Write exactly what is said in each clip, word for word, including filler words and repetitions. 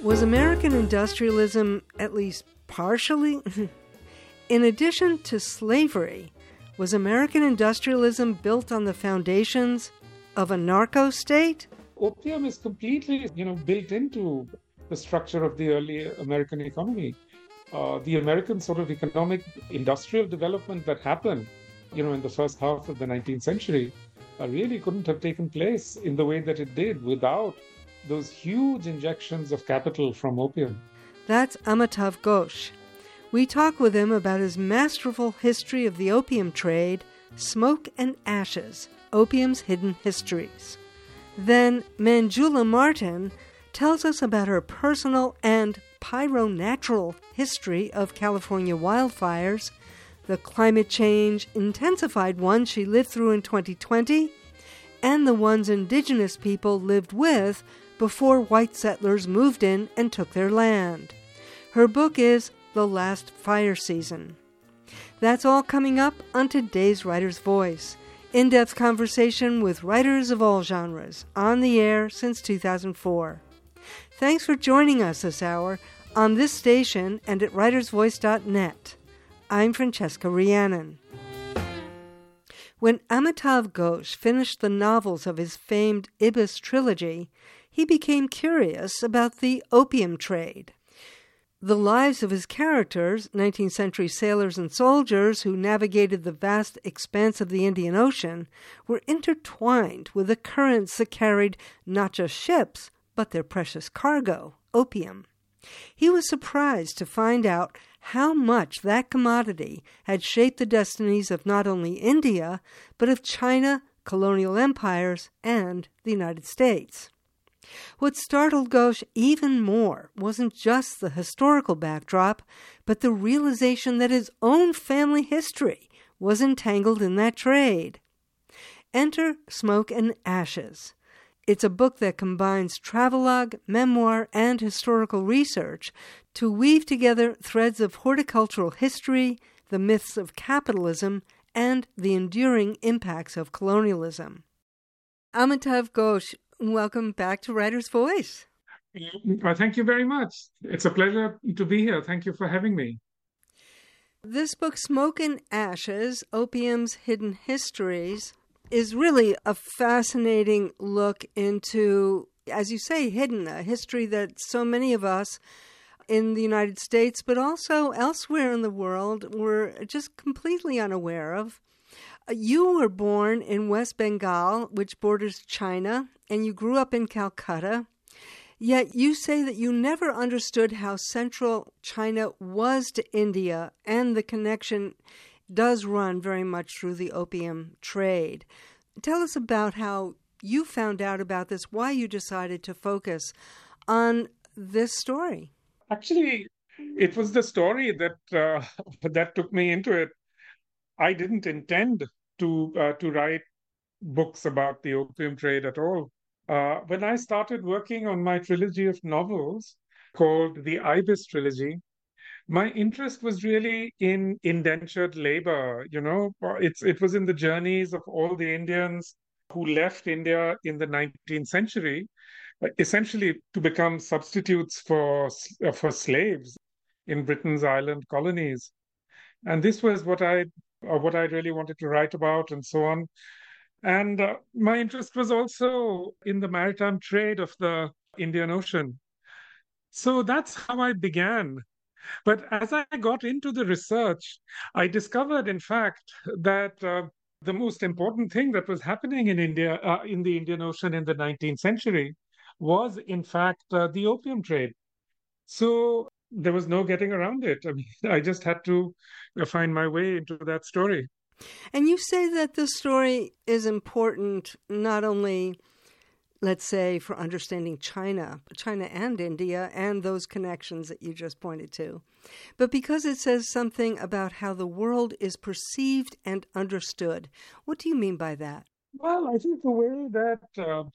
Was American industrialism at least partially? In addition to slavery, was American industrialism built on the foundations of a narco-state? Opium is completely, you know, built into the structure of the early American economy. Uh, the American sort of economic industrial development that happened, you know, in the first half of the nineteenth century, uh, really couldn't have taken place in the way that it did without those huge injections of capital from opium. That's Amitav Ghosh. We talk with him about his masterful history of the opium trade, Smoke and Ashes, Opium's Hidden Histories. Then Manjula Martin tells us about her personal and pyro-natural history of California wildfires, the climate change intensified ones she lived through in twenty twenty, and the ones indigenous people lived with before white settlers moved in and took their land. Her book is The Last Fire Season. That's all coming up on today's Writer's Voice. In-depth conversation with writers of all genres, on the air since two thousand four. Thanks for joining us this hour on this station and at writers voice dot net. I'm Francesca Rhiannon. When Amitav Ghosh finished the novels of his famed Ibis trilogy, he became curious about the opium trade. The lives of his characters, nineteenth century sailors and soldiers who navigated the vast expanse of the Indian Ocean, were intertwined with the currents that carried not just ships, but their precious cargo, opium. He was surprised to find out how much that commodity had shaped the destinies of not only India, but of China, colonial empires, and the United States. What startled Ghosh even more wasn't just the historical backdrop, but the realization that his own family history was entangled in that trade. Enter Smoke and Ashes. It's a book that combines travelogue, memoir, and historical research to weave together threads of horticultural history, the myths of capitalism, and the enduring impacts of colonialism. Amitav Ghosh, welcome back to Writer's Voice. Well, thank you very much. It's a pleasure to be here. Thank you for having me. This book, Smoke and Ashes, Opium's Hidden Histories, is really a fascinating look into, as you say, hidden, a history that so many of us in the United States, but also elsewhere in the world, were just completely unaware of. You were born in West Bengal, which borders China, and you grew up in Calcutta. Yet you say that you never understood how central China was to India, and the connection does run very much through the opium trade. Tell us about how you found out about this, why you decided to focus on this story. Actually, it was the story that uh, that took me into it. I didn't intend to uh, to write books about the opium trade at all. Uh, when I started working on my trilogy of novels called the Ibis trilogy, my interest was really in indentured labor. You know, it's it was in the journeys of all the Indians who left India in the nineteenth century, essentially to become substitutes for uh, for slaves in Britain's island colonies. And this was what I uh, what I really wanted to write about, and so on. And uh, my interest was also in the maritime trade of the Indian Ocean. So that's how I began. But as I got into the research, I discovered, in fact, that uh, the most important thing that was happening in India, uh, in the Indian Ocean in the nineteenth century, was, in fact, uh, the opium trade. So there was no getting around it. I mean, I just had to find my way into that story. And you say that this story is important not only, let's say, for understanding China, China and India, and those connections that you just pointed to, but because it says something about how the world is perceived and understood. What do you mean by that? Well, I think the way that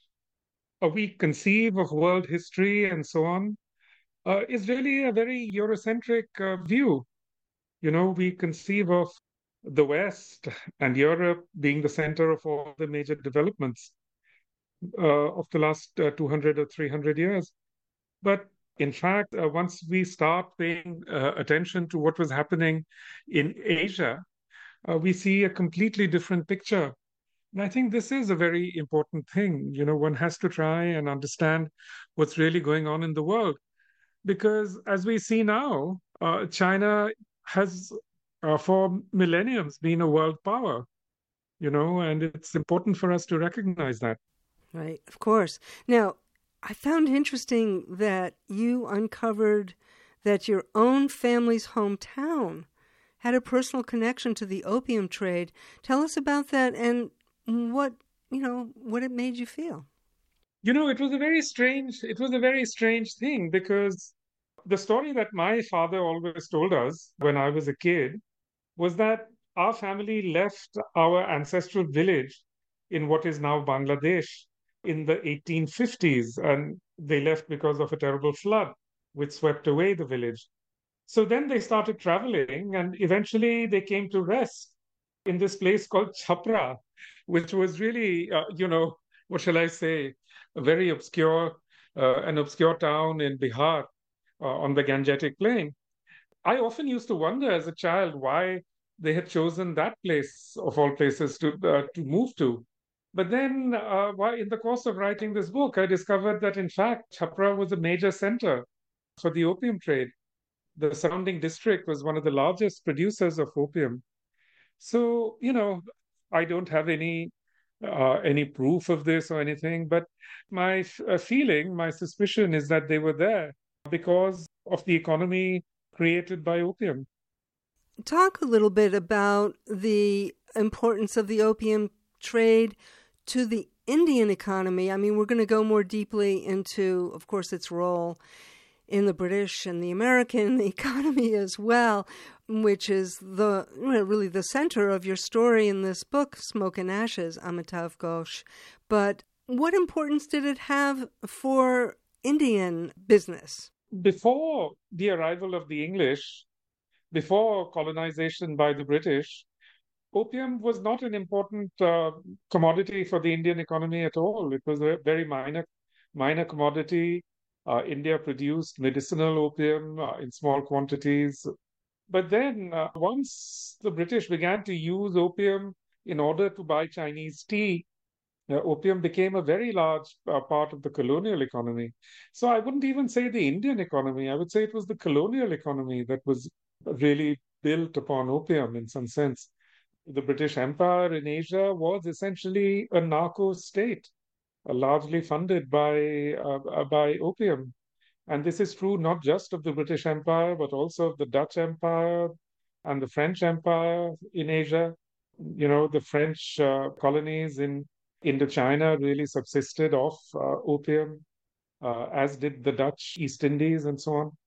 uh, we conceive of world history and so on uh, is really a very Eurocentric uh, view. You know, we conceive of the West and Europe being the center of all the major developments uh, of the last uh, two hundred or three hundred years. But In fact, uh, once we start paying uh, attention to what was happening in Asia, uh, we see a completely different picture. And I think this is a very important thing. You know, one has to try and understand what's really going on in the world. Because as we see now, uh, China has, uh, for millenniums, been a world power, you know, and it's important for us to recognize that. Right, of course. Now, I found interesting that you uncovered that your own family's hometown had a personal connection to the opium trade. Tell us about that and what, you know, what it made you feel. You know, it was a very strange, it was a very strange thing because the story that my father always told us when I was a kid was that our family left our ancestral village in what is now Bangladesh in the eighteen fifties, and they left because of a terrible flood which swept away the village. So then they started traveling, and eventually they came to rest in this place called Chhapra, which was really, uh, you know, what shall I say, a very obscure, uh, an obscure town in Bihar uh, on the Gangetic Plain. I often used to wonder as a child why they had chosen that place of all places to uh, to move to. But then, uh, why, in the course of writing this book, I discovered that in fact Chhapra was a major center for the opium trade. The surrounding district was one of the largest producers of opium. So, you know, I don't have any uh, any proof of this or anything, but my f- uh, feeling, my suspicion is that they were there because of the economy created by opium. Talk a little bit about the importance of the opium trade to the Indian economy. I mean, we're going to go more deeply into, of course, its role in the British and the American economy as well, which is the you know, really the center of your story in this book, Smoke and Ashes, Amitav Ghosh. But what importance did it have for Indian business? Before the arrival of the English, before colonization by the British, opium was not an important uh, commodity for the Indian economy at all. It was a very minor, minor commodity. Uh, India produced medicinal opium uh, in small quantities. But then, uh, once the British began to use opium in order to buy Chinese tea, uh, opium became a very large uh, part of the colonial economy. So I wouldn't even say the Indian economy. I would say it was the colonial economy that was really built upon opium in some sense. The British Empire in Asia was essentially a narco state, uh, largely funded by uh, uh, by opium. And this is true not just of the British Empire, but also of the Dutch Empire and the French Empire in Asia. You know, the French uh, colonies in Indochina really subsisted off uh, opium, uh, as did the Dutch East Indies and so on.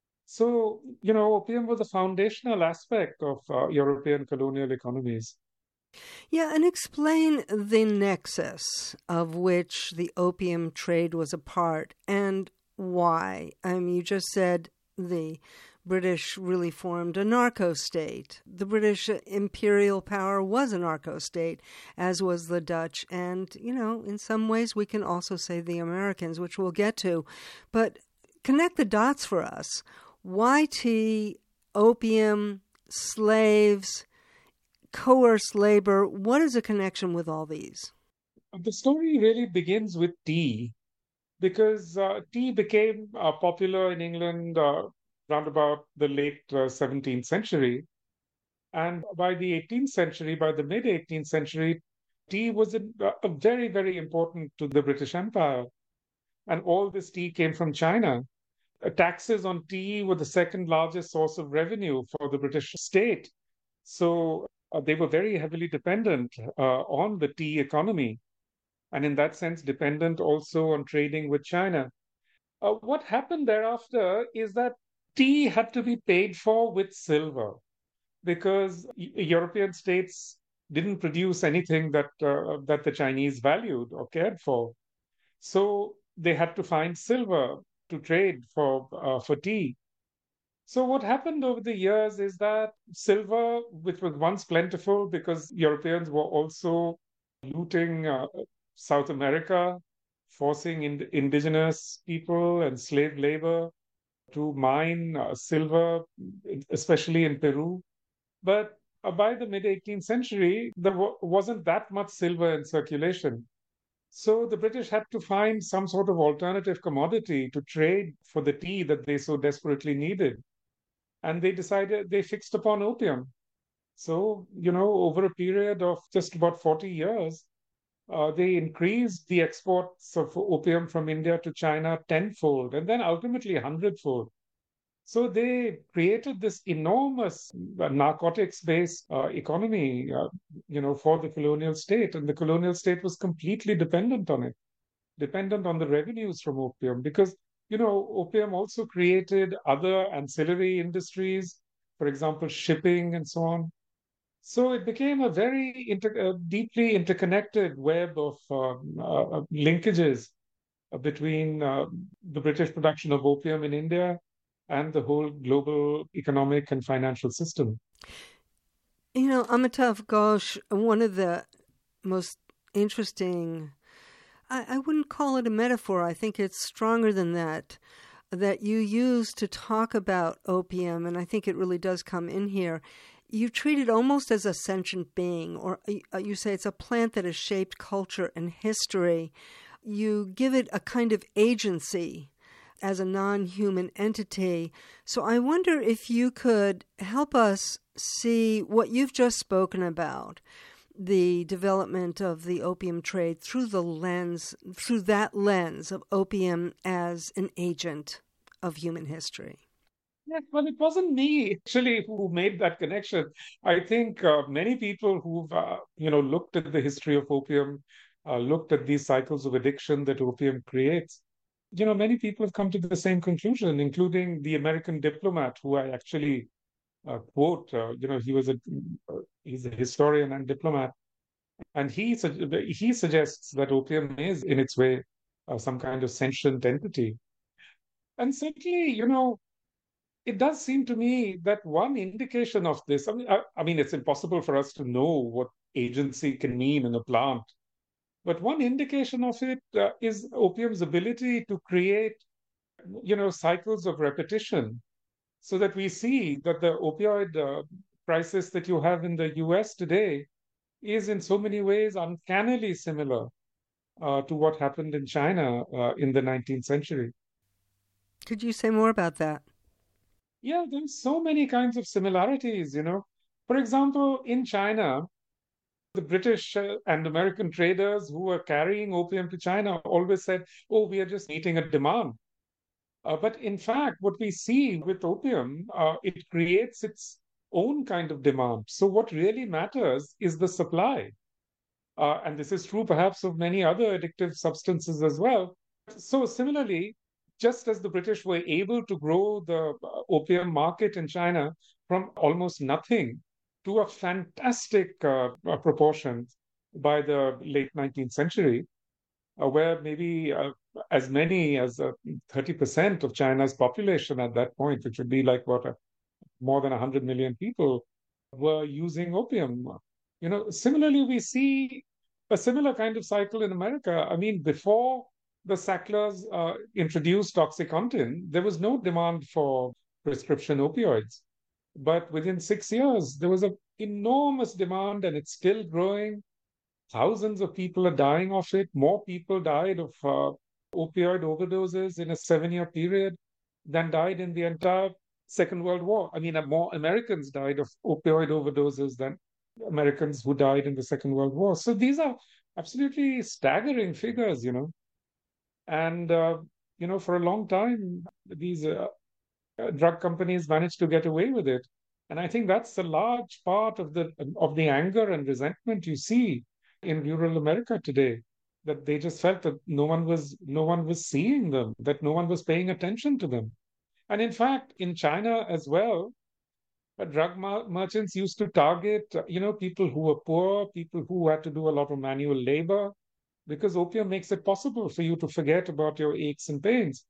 So, you know, opium was a foundational aspect of uh, European colonial economies. Yeah, and explain the nexus of which the opium trade was a part and why. I mean, you just said the British really formed a narco state. The British imperial power was a narco state, as was the Dutch. And, you know, in some ways we can also say the Americans, which we'll get to. But connect the dots for us. Why tea, opium, slaves, coerced labor? What is the connection with all these? The story really begins with tea because uh, tea became uh, popular in England uh, around about the late uh, seventeenth century. And by the eighteenth century, by the mid eighteenth century, tea was a, a very, very important to the British Empire. And all this tea came from China. Uh, taxes on tea were the second largest source of revenue for the British state. So uh, they were very heavily dependent uh, on the tea economy, and in that sense, dependent also on trading with China. Uh, what happened thereafter is that tea had to be paid for with silver because European states didn't produce anything that uh, that the Chinese valued or cared for. So they had to find silver to trade for uh, for tea. So what happened over the years is that silver, which was once plentiful because Europeans were also looting uh, South America, forcing in indigenous people and slave labor. to mine uh, silver, especially in Peru. But uh, by the mid eighteenth century, there w- wasn't that much silver in circulation. So the British had to find some sort of alternative commodity to trade for the tea that they so desperately needed. And they decided, they fixed upon opium. So, you know, over a period of just about forty years, uh, they increased the exports of opium from India to China tenfold and then ultimately hundredfold. So they created this enormous uh, narcotics-based uh, economy, uh, you know, for the colonial state, and the colonial state was completely dependent on it, dependent on the revenues from opium, because you know, opium also created other ancillary industries, for example, shipping and so on. So it became a very inter- uh, deeply interconnected web of um, uh, uh, linkages uh, between uh, the British production of opium in India and the whole global economic and financial system. You know, Amitav Ghosh, one of the most interesting, I, I wouldn't call it a metaphor, I think it's stronger than that, that you use to talk about opium, and I think it really does come in here. You treat it almost as a sentient being, or uh, you say it's a plant that has shaped culture and history. You give it a kind of agency as a non-human entity. So I wonder if you could help us see what you've just spoken about, the development of the opium trade through the lens, through that lens of opium as an agent of human history. Yes, well, it wasn't me actually who made that connection. I think uh, many people who've uh, you know looked at the history of opium, uh, looked at these cycles of addiction that opium creates. You know, many people have come to the same conclusion, including the American diplomat who I actually uh, quote. Uh, you know, he was a uh, he's a historian and diplomat, and he su- he suggests that opium is, in its way, uh, some kind of sentient entity. And certainly, you know, it does seem to me that one indication of this, I mean, I, I mean, it's impossible for us to know what agency can mean in a plant, but one indication of it uh, is opium's ability to create, you know, cycles of repetition, so that we see that the opioid uh, crisis that you have in the U S today is in so many ways uncannily similar uh, to what happened in China uh, in the nineteenth century. Could you say more about that? Yeah, there's so many kinds of similarities, you know. For example, in China, the British uh, and American traders who were carrying opium to China always said, oh, we are just meeting a demand. Uh, but in fact, what we see with opium, uh, it creates its own kind of demand. So what really matters is the supply. Uh, and this is true perhaps of many other addictive substances as well. So similarly, just as the British were able to grow the uh, opium market in China from almost nothing to a fantastic uh, uh, proportion by the late nineteenth century, uh, where maybe uh, as many as uh, thirty percent of China's population at that point, which would be like what, uh, more than one hundred million people, were using opium. You know, similarly, we see a similar kind of cycle in America. I mean, before the Sacklers uh, introduced OxyContin, there was no demand for prescription opioids. But within six years, there was an enormous demand, and it's still growing. Thousands of people are dying of it. More people died of uh, opioid overdoses in a seven year period than died in the entire Second World War. I mean, uh, more Americans died of opioid overdoses than Americans who died in the Second World War. So these are absolutely staggering figures, you know. And, uh, you know, for a long time, these uh, uh, drug companies managed to get away with it. And I think that's a large part of the of the anger and resentment you see in rural America today, that they just felt that no one was no one was seeing them, that no one was paying attention to them. And in fact, in China as well, uh, drug mer- merchants used to target, uh, you know, people who were poor, people who had to do a lot of manual labor, because opium makes it possible for you to forget about your aches and pains.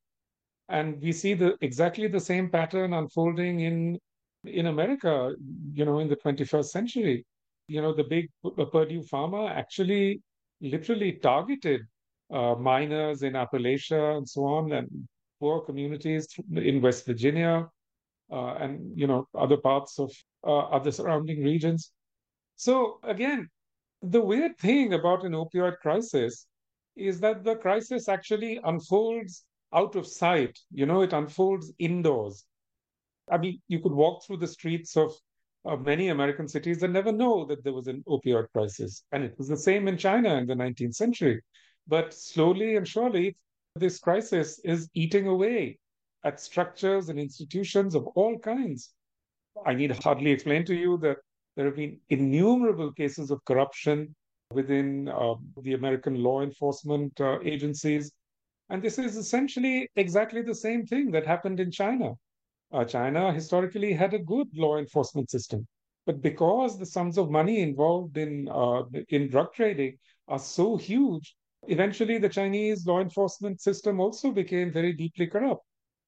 And we see the exactly the same pattern unfolding in in America, you know, in the twenty-first century. You know, the big P- Purdue Pharma actually literally targeted uh, miners in Appalachia and so on, and poor communities in West Virginia uh, and you know other parts of uh, other surrounding regions. So again, the weird thing about an opioid crisis is that the crisis actually unfolds out of sight. You know, it unfolds indoors. I mean, you could walk through the streets of, of many American cities and never know that there was an opioid crisis. And it was the same in China in the nineteenth century. But slowly and surely, this crisis is eating away at structures and institutions of all kinds. I need hardly explain to you that there have been innumerable cases of corruption within uh, the American law enforcement uh, agencies. And this is essentially exactly the same thing that happened in China. Uh, China historically had a good law enforcement system, but because the sums of money involved in uh, in drug trading are so huge, eventually the Chinese law enforcement system also became very deeply corrupt.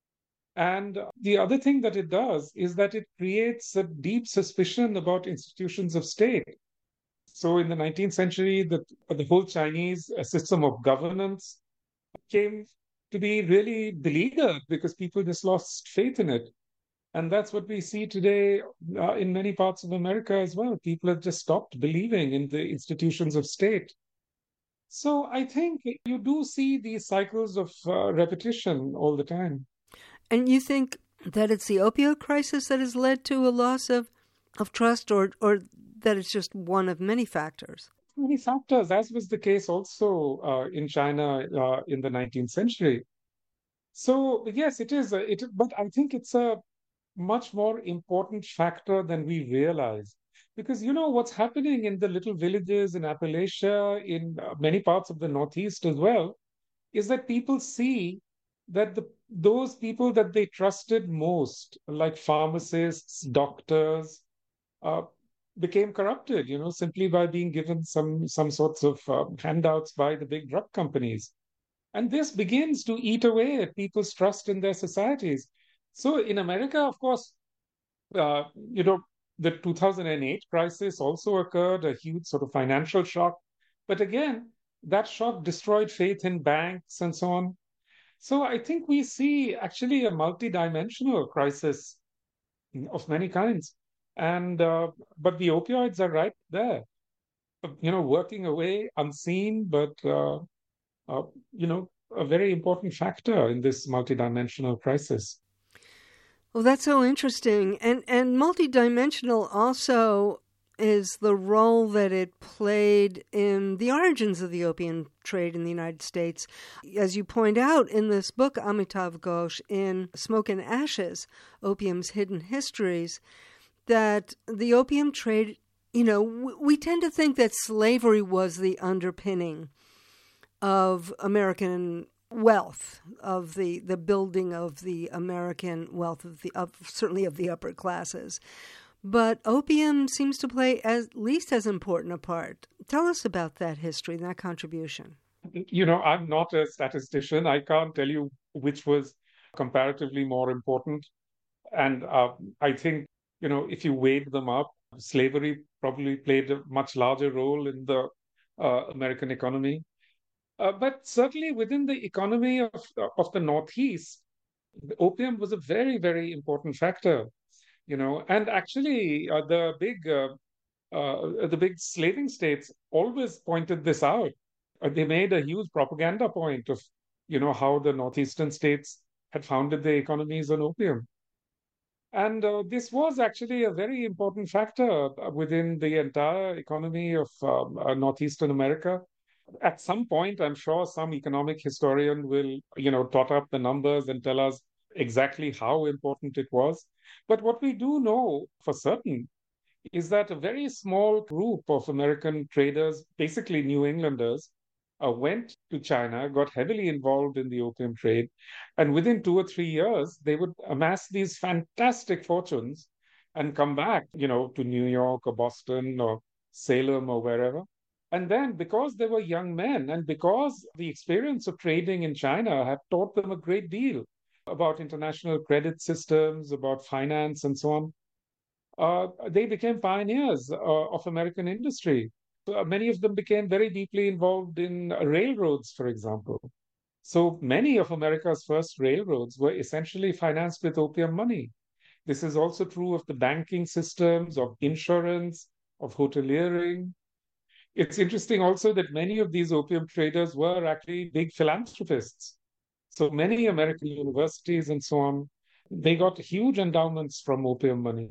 And the other thing that it does is that it creates a deep suspicion about institutions of state. So in the nineteenth century, the, the whole Chinese uh, system of governance came to be really beleaguered because people just lost faith in it. And that's what we see today uh, in many parts of America as well. People have just stopped believing in the institutions of state. So I think you do see these cycles of uh, repetition all the time. And you think that it's the opioid crisis that has led to a loss of, of trust, or, or that it's just one of many factors? Many factors, as was the case also uh, in China uh, in the nineteenth century. So yes, it is. A, it, but I think it's a much more important factor than we realize. Because you know what's happening in the little villages in Appalachia, in uh, many parts of the Northeast as well, is that people see that the those people that they trusted most, like pharmacists, doctors, uh, became corrupted, you know, simply by being given some some sorts of uh, handouts by the big drug companies. And this begins to eat away at people's trust in their societies. So in America, of course, uh, you know, the two thousand eight crisis also occurred, a huge sort of financial shock. But again, that shock destroyed faith in banks and so on. So I think we see actually a multidimensional crisis of many kinds. And uh, but the opioids are right there, you know, working away unseen, but uh, uh, you know, a very important factor in this multidimensional crisis. Well, that's so interesting. And and multidimensional also is the role that it played in the origins of the opium trade in the United States. As you point out in this book, Amitav Ghosh, in Smoke and Ashes, Opium's Hidden Histories, that the opium trade, you know, we tend to think that slavery was the underpinning of American wealth, of the, the building of the American wealth, of the of, certainly of the upper classes. But opium seems to play at least as important a part. Tell us about that history and that contribution. You know, I'm not a statistician. I can't tell you which was comparatively more important. And uh, I think, you know, if you weighed them up, slavery probably played a much larger role in the uh, American economy. Uh, but certainly within the economy of, of the Northeast, opium was a very, very important factor, you know, and actually uh, the big uh, uh, the big slaving states always pointed this out. Uh, they made a huge propaganda point of, you know, how the northeastern states had founded their economies on opium. And uh, this was actually a very important factor uh, within the entire economy of um, uh, northeastern America. At some point, I'm sure some economic historian will, you know, tot up the numbers and tell us exactly how important it was. But what we do know for certain is that a very small group of American traders, basically New Englanders, uh, went to China, got heavily involved in the opium trade, and within two or three years, they would amass these fantastic fortunes and come back, you know, to New York or Boston or Salem or wherever. And then, because they were young men and because the experience of trading in China had taught them a great deal about international credit systems, about finance, and so on, uh, they became pioneers uh, of American industry. Uh, many of them became very deeply involved in uh, railroads, for example. So many of America's first railroads were essentially financed with opium money. This is also true of the banking systems, of insurance, of hoteliering. It's interesting also that many of these opium traders were actually big philanthropists. So many American universities and so on, they got huge endowments from opium money.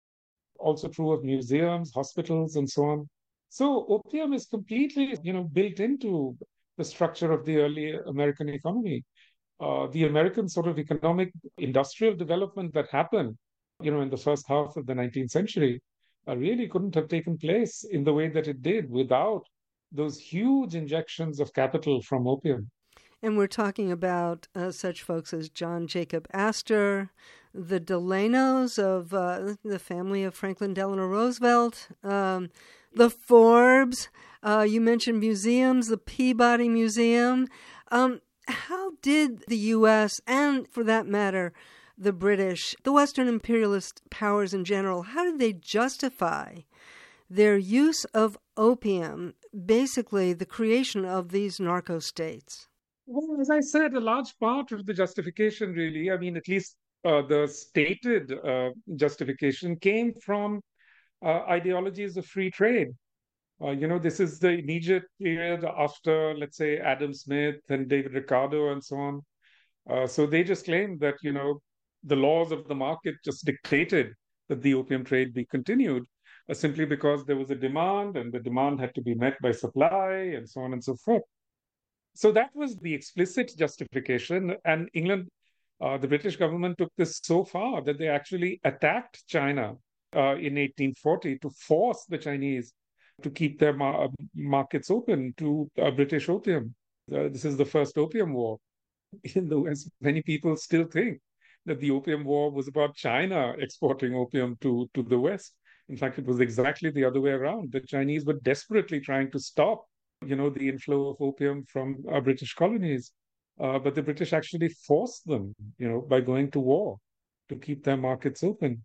Also true of museums, hospitals, and so on. So opium is completely, you know, built into the structure of the early American economy. Uh, the American sort of economic industrial development that happened, you know, in the first half of the nineteenth century, uh, really couldn't have taken place in the way that it did without those huge injections of capital from opium. And we're talking about uh, such folks as John Jacob Astor, the Delanos of uh, the family of Franklin Delano Roosevelt, um, the Forbes. Uh, you mentioned museums, the Peabody Museum. Um, how did the U S and, for that matter, the British, the Western imperialist powers in general, how did they justify their use of opium, basically the creation of these narco states? Well, as I said, a large part of the justification, really, I mean, at least uh, the stated uh, justification came from uh, ideologies of free trade. Uh, you know, this is the immediate period after, let's say, Adam Smith and David Ricardo and so on. Uh, so they just claimed that, you know, the laws of the market just dictated that the opium trade be continued, uh, simply because there was a demand and the demand had to be met by supply and so on and so forth. So that was the explicit justification. And England, uh, the British government took this so far that they actually attacked China uh, in eighteen forty to force the Chinese to keep their mar- markets open to uh, British opium. Uh, this is the first opium war in the West. Many people still think that the opium war was about China exporting opium to, to the West. In fact, it was exactly the other way around. The Chinese were desperately trying to stop, you know, the inflow of opium from our British colonies. Uh, but the British actually forced them, you know, by going to war to keep their markets open.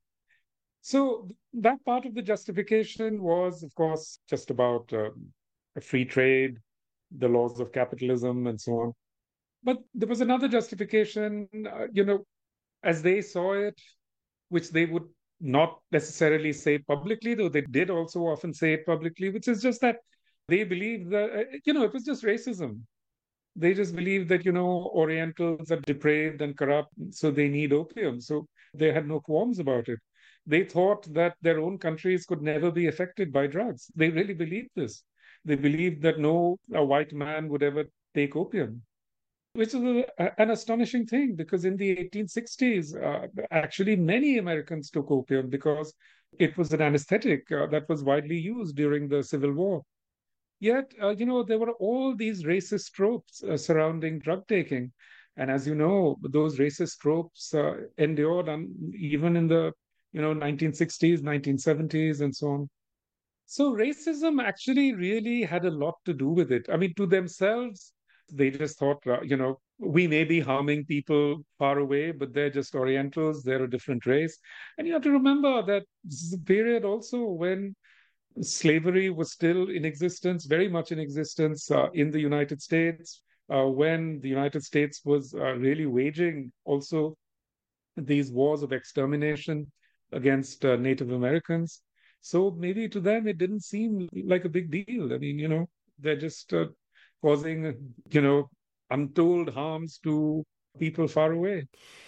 So that part of the justification was, of course, just about um, a free trade, the laws of capitalism, and so on. But there was another justification, uh, you know, as they saw it, which they would not necessarily say publicly, though they did also often say it publicly, which is just that they believed that, uh, you know, it was just racism. They just believed that, you know, Orientals are depraved and corrupt, so they need opium. So they had no qualms about it. They thought that their own countries could never be affected by drugs. They really believed this. They believed that no a white man would ever take opium, which is a, an astonishing thing because in the eighteen sixties, uh, actually many Americans took opium because it was an anesthetic uh, that was widely used during the Civil War. Yet, uh, you know, there were all these racist tropes uh, surrounding drug taking. And as you know, those racist tropes uh, endured on, even in the, you know, nineteen sixties, nineteen seventies, and so on. So racism actually really had a lot to do with it. I mean, to themselves, they just thought, uh, you know, we may be harming people far away, but they're just Orientals, they're a different race. And you have to remember that this is a period also when slavery was still in existence, very much in existence uh, in the United States, uh, when the United States was uh, really waging also these wars of extermination against uh, Native Americans. So maybe to them it didn't seem like a big deal. I mean, you know, they're just uh, causing, you know, untold harms to people far away.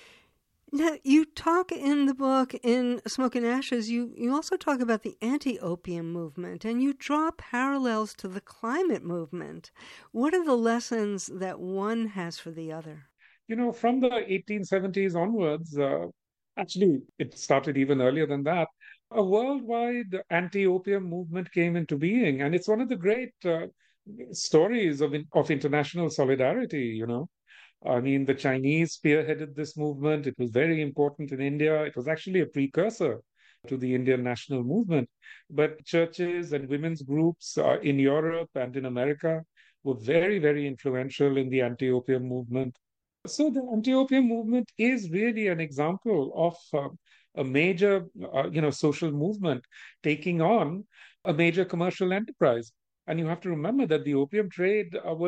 Now, you talk in the book, in Smoke and Ashes, you, you also talk about the anti-opium movement, and you draw parallels to the climate movement. What are the lessons that one has for the other? You know, from the eighteen seventies onwards, uh, actually, it started even earlier than that, a worldwide anti-opium movement came into being. And it's one of the great uh, stories of, of international solidarity, you know. I mean, the Chinese spearheaded this movement. It was very important in India. It was actually a precursor to the Indian national movement. But churches and women's groups uh, in Europe and in America were very, very influential in the anti-opium movement. So the anti-opium movement is really an example of uh, a major, uh, you know, social movement taking on a major commercial enterprise. And you have to remember that the opium trade uh, was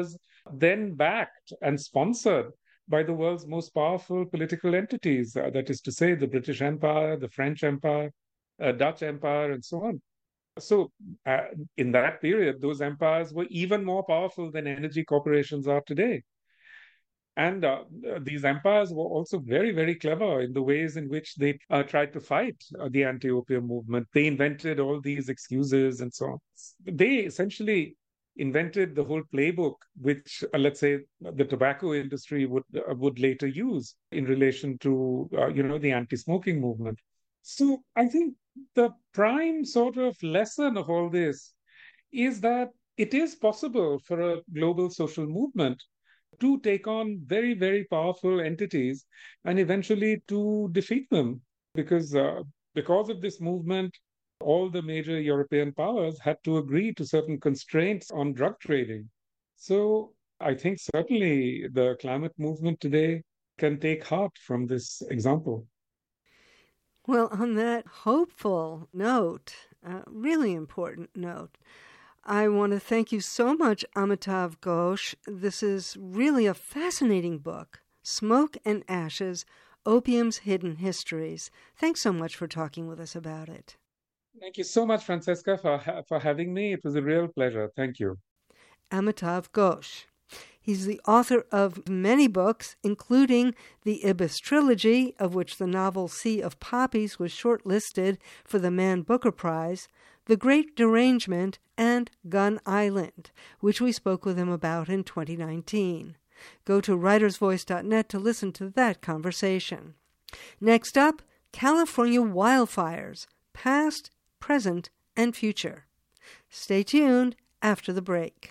then backed and sponsored by the world's most powerful political entities, uh, that is to say, the British Empire, the French Empire, uh, Dutch Empire, and so on. So, uh, in that period, those empires were even more powerful than energy corporations are today. And uh, these empires were also very, very clever in the ways in which they uh, tried to fight uh, the anti opium movement. They invented all these excuses and so on. They essentially invented the whole playbook, which, uh, let's say, the tobacco industry would uh, would later use in relation to, uh, you know, the anti-smoking movement. So I think the prime sort of lesson of all this is that it is possible for a global social movement to take on very, very powerful entities and eventually to defeat them. Because uh, because of this movement, all the major European powers had to agree to certain constraints on drug trading. So I think certainly the climate movement today can take heart from this example. Well, on that hopeful note, a really important note, I want to thank you so much, Amitav Ghosh. This is really a fascinating book, Smoke and Ashes, Opium's Hidden Histories. Thanks so much for talking with us about it. Thank you so much, Francesca, for, ha- for having me. It was a real pleasure. Thank you. Amitav Ghosh. He's the author of many books, including the Ibis trilogy, of which the novel Sea of Poppies was shortlisted for the Man Booker Prize, The Great Derangement, and Gun Island, which we spoke with him about in twenty nineteen. Go to writers voice dot net to listen to that conversation. Next up, California wildfires, past, present, and future. Stay tuned after the break.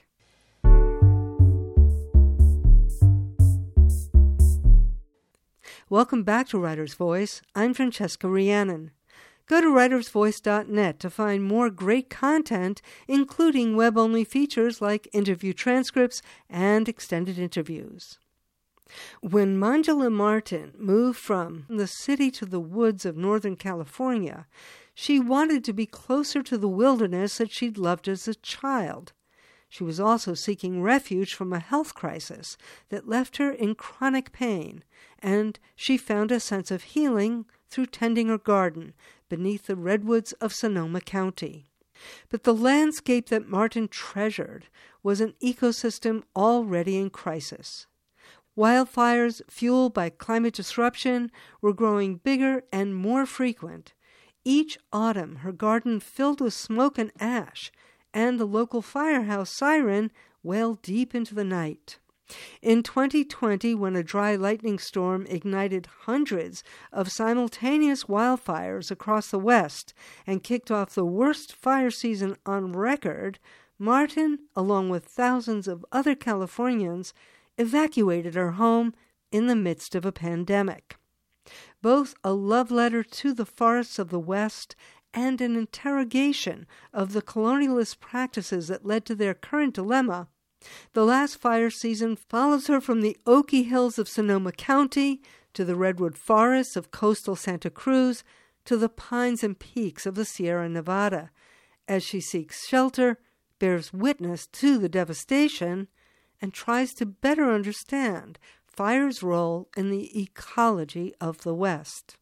Welcome back to Writer's Voice. I'm Francesca Rhiannon. Go to writers voice dot net to find more great content, including web-only features like interview transcripts and extended interviews. When Manjula Martin moved from the city to the woods of Northern California, she wanted to be closer to the wilderness that she'd loved as a child. She was also seeking refuge from a health crisis that left her in chronic pain, and she found a sense of healing through tending her garden beneath the redwoods of Sonoma County. But the landscape that Martin treasured was an ecosystem already in crisis. Wildfires fueled by climate disruption were growing bigger and more frequent. Each autumn, her garden filled with smoke and ash, and the local firehouse siren wailed deep into the night. In twenty twenty, when a dry lightning storm ignited hundreds of simultaneous wildfires across the West and kicked off the worst fire season on record, Martin, along with thousands of other Californians, evacuated her home in the midst of a pandemic. Both a love letter to the forests of the West and an interrogation of the colonialist practices that led to their current dilemma, the last fire season follows her from the Oki Hills of Sonoma County to the redwood forests of coastal Santa Cruz to the pines and peaks of the Sierra Nevada, as she seeks shelter, bears witness to the devastation, and tries to better understand fire's role in the ecology of the West.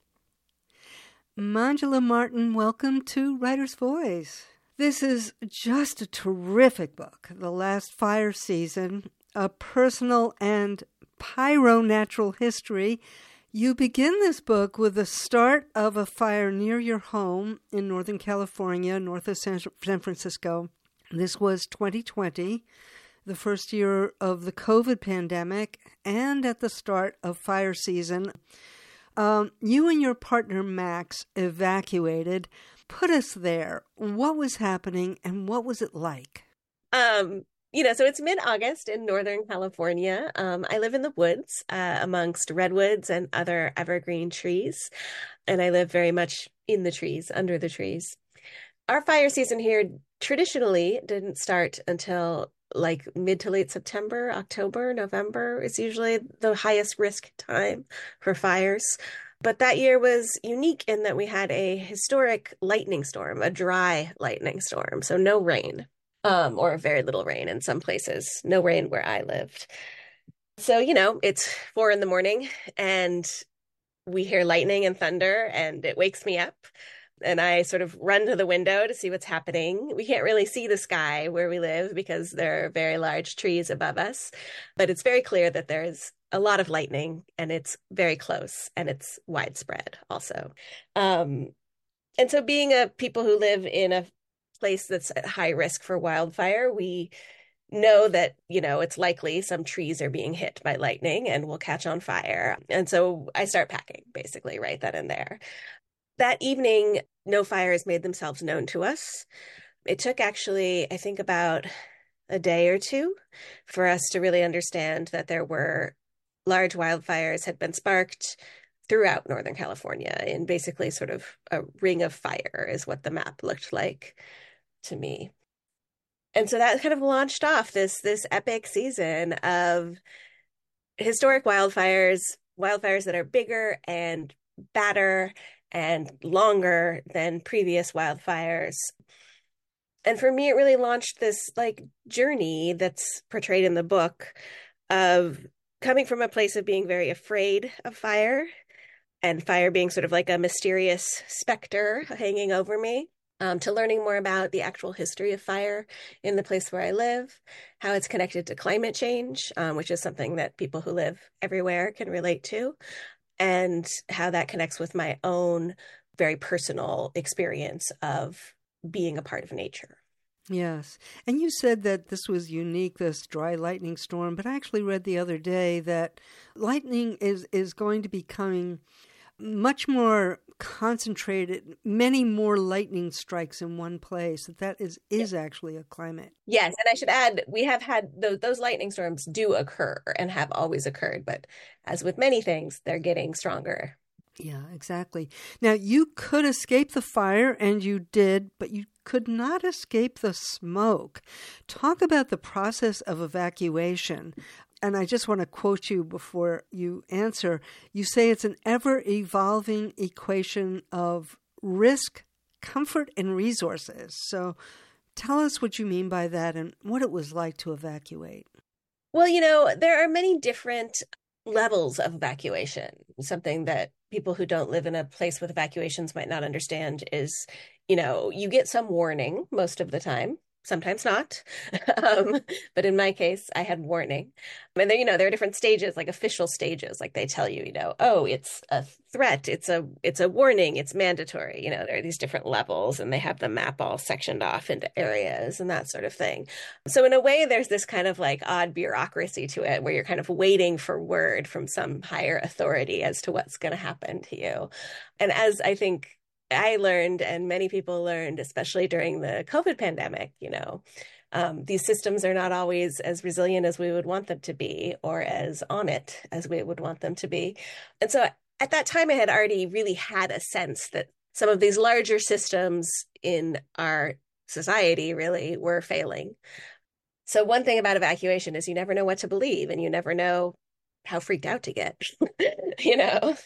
Manjula Martin, welcome to Writer's Voice. This is just a terrific book, The Last Fire Season, a personal and pyro-natural history. You begin this book with the start of a fire near your home in Northern California, north of San Francisco. This was twenty twenty, the first year of the COVID pandemic, and at the start of fire season. Um, you and your partner, Max, evacuated. Put us there. What was happening and what was it like? Um, you know, so it's mid-August in Northern California. Um, I live in the woods uh, amongst redwoods and other evergreen trees. And I live very much in the trees, under the trees. Our fire season here traditionally didn't start until like mid to late September, October, November is usually the highest risk time for fires. But that year was unique in that we had a historic lightning storm, a dry lightning storm, so no rain. um, or very little rain in some places, no rain where I lived. So, you know, it's four in the morning and we hear lightning and thunder and it wakes me up. And I sort of run to the window to see what's happening. We can't really see the sky where we live because there are very large trees above us, but it's very clear that there's a lot of lightning and it's very close and it's widespread also. Um, and so being a people who live in a place that's at high risk for wildfire, we know that, you know, it's likely some trees are being hit by lightning and will catch on fire. And so I start packing basically right then and there. That evening, no fires made themselves known to us. It took actually, I think, about a day or two for us to really understand that there were large wildfires had been sparked throughout Northern California in basically sort of a ring of fire is what the map looked like to me. And so that kind of launched off this, this epic season of historic wildfires, wildfires that are bigger and badder and longer than previous wildfires. And for me, it really launched this like journey that's portrayed in the book of coming from a place of being very afraid of fire and fire being sort of like a mysterious specter hanging over me, um, to learning more about the actual history of fire in the place where I live, how it's connected to climate change, um, which is something that people who live everywhere can relate to, and how that connects with my own very personal experience of being a part of nature. Yes. And you said that this was unique, this dry lightning storm, but I actually read the other day that lightning is, is going to be coming much more concentrated, many more lightning strikes in one place. That that is, is yeah. actually a climate. Yes. And I should add, we have had those, those lightning storms do occur and have always occurred. But as with many things, they're getting stronger. Yeah, exactly. Now, you could escape the fire, and you did, but you could not escape the smoke. Talk about the process of evacuation. And I just want to quote you before you answer. You say it's an ever-evolving equation of risk, comfort, and resources. So tell us what you mean by that and what it was like to evacuate. Well, you know, there are many different levels of evacuation. Something that people who don't live in a place with evacuations might not understand is, you know, you get some warning most of the time, sometimes not. um, but in my case, I had warning. And there, you know, there are different stages, like official stages, like they tell you, you know, oh, it's a threat, it's a it's a warning, it's mandatory. You know, there are these different levels and they have the map all sectioned off into areas and that sort of thing. So in a way, there's this kind of like odd bureaucracy to it where you're kind of waiting for word from some higher authority as to what's going to happen to you. And as I think I learned, and many people learned, especially during the COVID pandemic, you know, um, these systems are not always as resilient as we would want them to be, or as on it as we would want them to be. And so at that time, I had already really had a sense that some of these larger systems in our society really were failing. So one thing about evacuation is you never know what to believe, and you never know how freaked out to get, you know.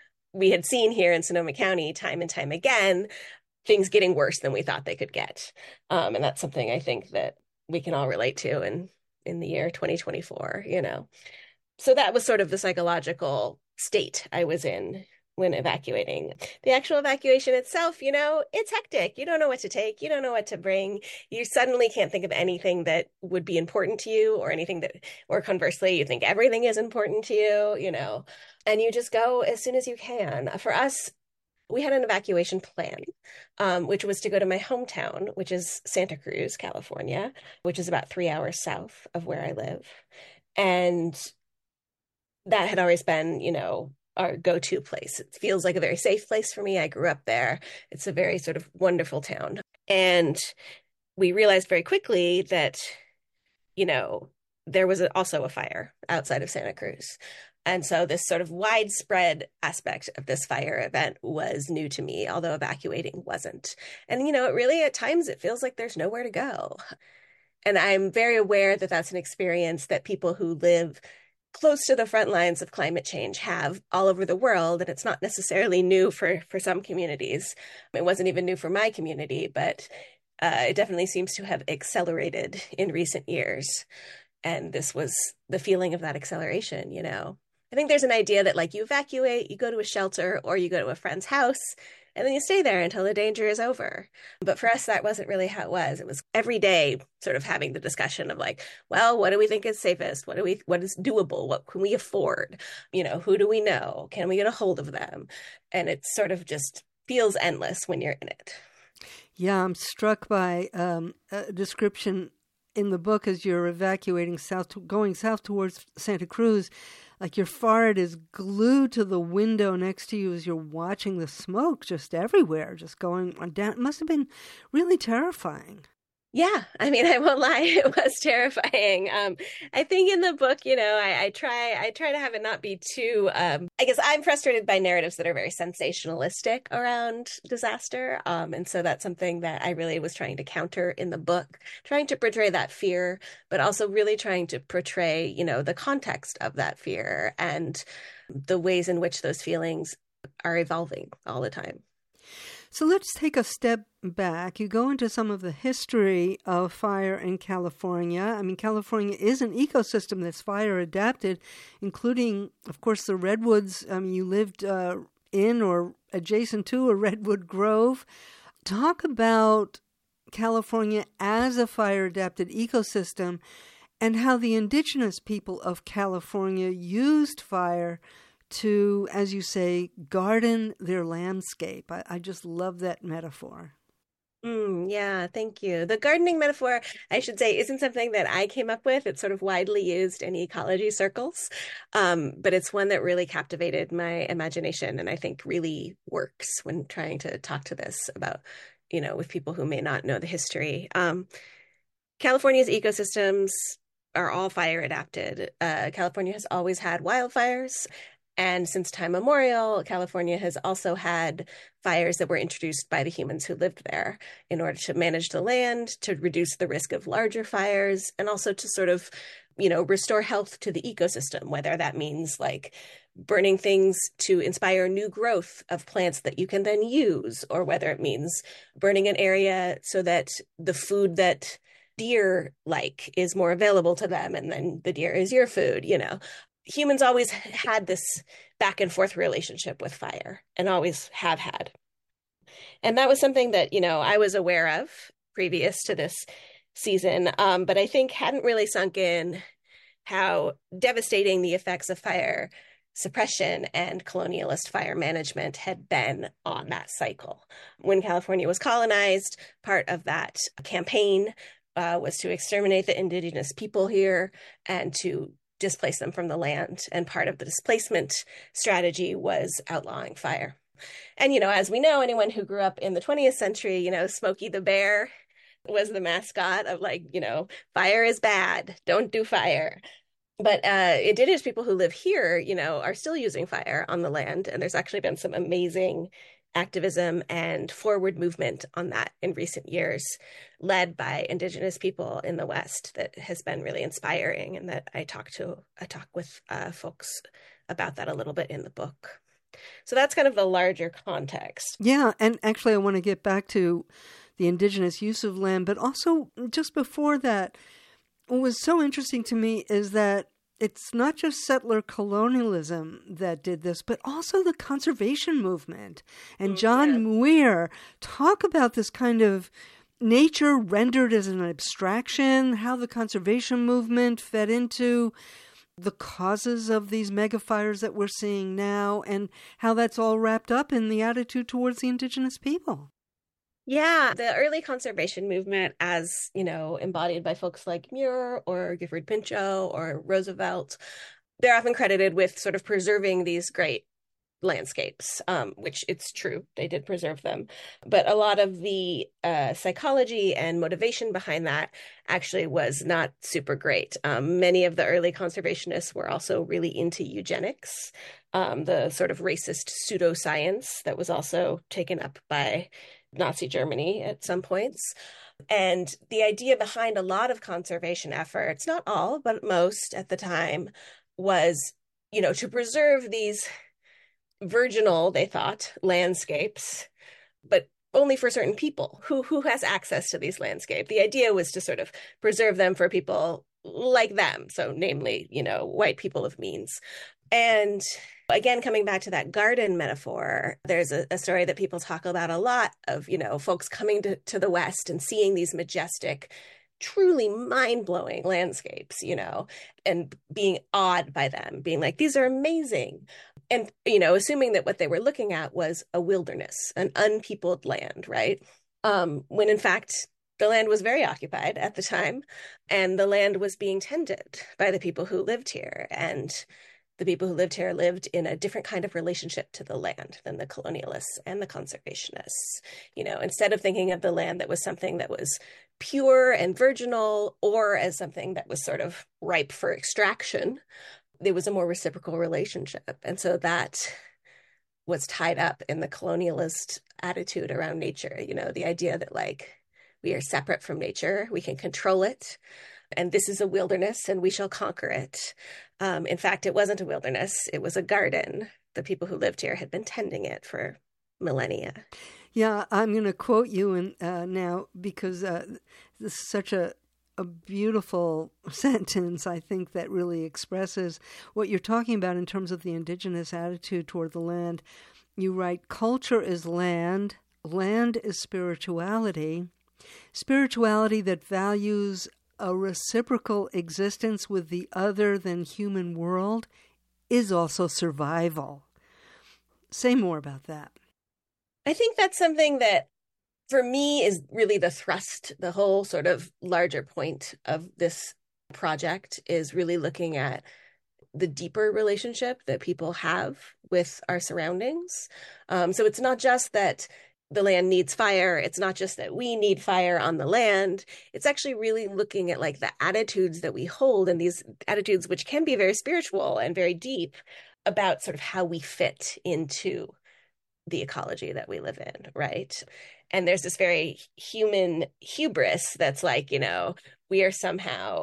We had seen here in Sonoma County time and time again, things getting worse than we thought they could get. Um, and that's something I think that we can all relate to in, in the year twenty twenty-four, you know. So that was sort of the psychological state I was in when evacuating. The actual evacuation itself, you know, it's hectic. You don't know what to take. You don't know what to bring. You suddenly can't think of anything that would be important to you, or anything that, or conversely, you think everything is important to you, you know. And you just go as soon as you can. For us, we had an evacuation plan, um, which was to go to my hometown, which is Santa Cruz, California, which is about three hours south of where I live. And that had always been, you know, our go-to place. It feels like a very safe place for me. I grew up there. It's a very sort of wonderful town. And we realized very quickly that, you know, there was also a fire outside of Santa Cruz. And so this sort of widespread aspect of this fire event was new to me, although evacuating wasn't. And, you know, it really, at times, it feels like there's nowhere to go. And I'm very aware that that's an experience that people who live close to the front lines of climate change have all over the world. And it's not necessarily new for, for some communities. It wasn't even new for my community, but Uh, it definitely seems to have accelerated in recent years. And this was the feeling of that acceleration, you know. I think there's an idea that like you evacuate, you go to a shelter, or you go to a friend's house, and then you stay there until the danger is over. But for us, that wasn't really how it was. It was every day sort of having the discussion of like, well, what do we think is safest? What do we, what is doable? What can we afford? You know, who do we know? Can we get a hold of them? And it sort of just feels endless when you're in it. Yeah, I'm struck by um, a description in the book as you're evacuating south, to, going south towards Santa Cruz. Like your forehead is glued to the window next to you as you're watching the smoke just everywhere, just going down. It must have been really terrifying. Yeah, I mean, I won't lie, it was terrifying. Um, I think in the book, you know, I, I try I try to have it not be too, um, I guess I'm frustrated by narratives that are very sensationalistic around disaster. Um, and so that's something that I really was trying to counter in the book, trying to portray that fear, but also really trying to portray, you know, the context of that fear and the ways in which those feelings are evolving all the time. So let's take a step back. You go into some of the history of fire in California. I mean, California is an ecosystem that's fire adapted, including, of course, the redwoods. I mean, you lived uh, in or adjacent to a redwood grove. Talk about California as a fire adapted ecosystem and how the indigenous people of California used fire to, as you say, garden their landscape. I, I just love that metaphor. Mm, yeah, thank you. The gardening metaphor, I should say, isn't something that I came up with. It's sort of widely used in ecology circles, um, but it's one that really captivated my imagination and I think really works when trying to talk to this about, you know, with people who may not know the history. Um, California's ecosystems are all fire adapted. Uh, California has always had wildfires. And since time immemorial, California has also had fires that were introduced by the humans who lived there in order to manage the land, to reduce the risk of larger fires, and also to sort of, you know, restore health to the ecosystem, whether that means like burning things to inspire new growth of plants that you can then use, or whether it means burning an area so that the food that deer like is more available to them, and then the deer is your food, you know. Humans always had this back and forth relationship with fire and always have had. And that was something that, you know, I was aware of previous to this season, um, but I think hadn't really sunk in how devastating the effects of fire suppression and colonialist fire management had been on that cycle. When California was colonized, part of that campaign uh, was to exterminate the indigenous people here and to displace them from the land. And part of the displacement strategy was outlawing fire. And, you know, as we know, anyone who grew up in the twentieth century, you know, Smokey the Bear was the mascot of like, you know, fire is bad, don't do fire. But uh, indigenous people who live here, you know, are still using fire on the land. And there's actually been some amazing activism and forward movement on that in recent years, led by indigenous people in the West, that has been really inspiring, and that I talk to I talk with uh, folks about that a little bit in the book. So that's kind of the larger context. Yeah, and actually I want to get back to the indigenous use of land, but also just before that, what was so interesting to me is that it's not just settler colonialism that did this, but also the conservation movement. And John yeah. Muir, talk about this kind of nature rendered as an abstraction, how the conservation movement fed into the causes of these megafires that we're seeing now, and how that's all wrapped up in the attitude towards the indigenous people. Yeah, the early conservation movement, as, you know, embodied by folks like Muir or Gifford Pinchot or Roosevelt, they're often credited with sort of preserving these great landscapes, um, which it's true, they did preserve them. But a lot of the uh, psychology and motivation behind that actually was not super great. Um, many of the early conservationists were also really into eugenics, um, the sort of racist pseudoscience that was also taken up by Nazi Germany at some points. And the idea behind a lot of conservation efforts, not all, but most at the time, was, you know, to preserve these virginal, they thought, landscapes, but only for certain people who who has access to these landscapes. The idea was to sort of preserve them for people like them, so namely, you know, white people of means. And again, coming back to that garden metaphor, there's a, a story that people talk about a lot of, you know, folks coming to, to the West and seeing these majestic, truly mind-blowing landscapes, you know, and being awed by them, being like, these are amazing. And, you know, assuming that what they were looking at was a wilderness, an unpeopled land, right? Um, when in fact, the land was very occupied at the time, and the land was being tended by the people who lived here. And the people who lived here lived in a different kind of relationship to the land than the colonialists and the conservationists. You know, instead of thinking of the land that was something that was pure and virginal, or as something that was sort of ripe for extraction, there was a more reciprocal relationship. And so that was tied up in the colonialist attitude around nature, you know, the idea that like we are separate from nature, we can control it, and this is a wilderness and we shall conquer it. Um, in fact, it wasn't a wilderness, it was a garden. The people who lived here had been tending it for millennia. Yeah, I'm going to quote you in, uh, now because uh, this is such a, a beautiful sentence, I think, that really expresses what you're talking about in terms of the indigenous attitude toward the land. You write, culture is land, land is spirituality, spirituality that values a reciprocal existence with the other than human world is also survival. Say more about that. I think that's something that, for me, is really the thrust, the whole sort of larger point of this project is really looking at the deeper relationship that people have with our surroundings. Um, so it's not just that the land needs fire. It's not just that we need fire on the land. It's actually really looking at like the attitudes that we hold, and these attitudes, which can be very spiritual and very deep, about sort of how we fit into the ecology that we live in, right? And there's this very human hubris that's like, you know, we are somehow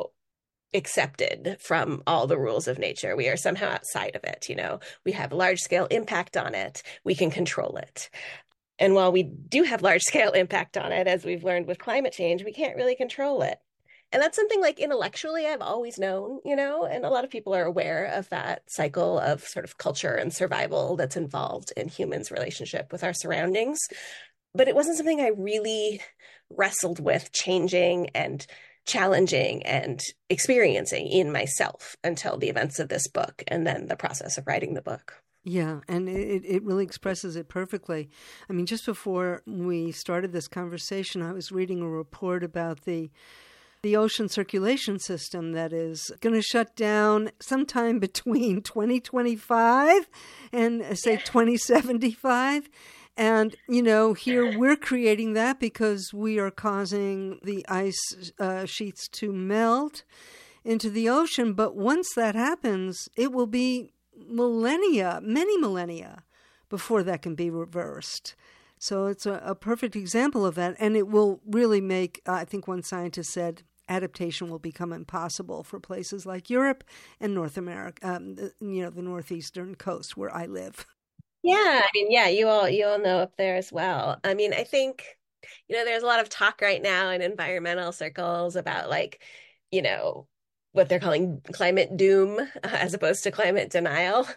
accepted from all the rules of nature. We are somehow outside of it, you know, we have large scale impact on it. We can control it. And while we do have large scale impact on it, as we've learned with climate change, we can't really control it. And that's something like intellectually I've always known, you know, and a lot of people are aware of that cycle of sort of culture and survival that's involved in humans' relationship with our surroundings. But it wasn't something I really wrestled with changing and challenging and experiencing in myself until the events of this book and then the process of writing the book. Yeah, and it, it really expresses it perfectly. I mean, just before we started this conversation, I was reading a report about the the ocean circulation system that is going to shut down sometime between twenty twenty-five and, uh, say, twenty seventy-five. And, you know, here we're creating that because we are causing the ice uh, sheets to melt into the ocean. But once that happens, it will be millennia, many millennia, before that can be reversed. So it's a, a perfect example of that. And it will really make, uh, I think one scientist said, adaptation will become impossible for places like Europe and North America, um, the, you know, the northeastern coast where I live. Yeah, I mean, yeah, you all you all know up there as well. I mean, I think, you know, there's a lot of talk right now in environmental circles about like, you know, what they're calling climate doom as opposed to climate denial,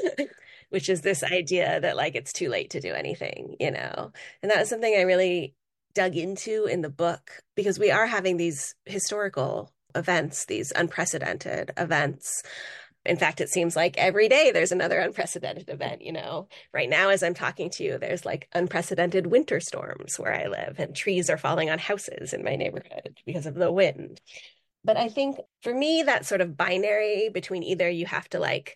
which is this idea that like it's too late to do anything, you know. And that was something I really dug into in the book because we are having these historical events, these unprecedented events. In fact, it seems like every day there's another unprecedented event, you know. Right now, as I'm talking to you, there's like unprecedented winter storms where I live, and trees are falling on houses in my neighborhood because of the wind. But I think for me, that sort of binary between either you have to like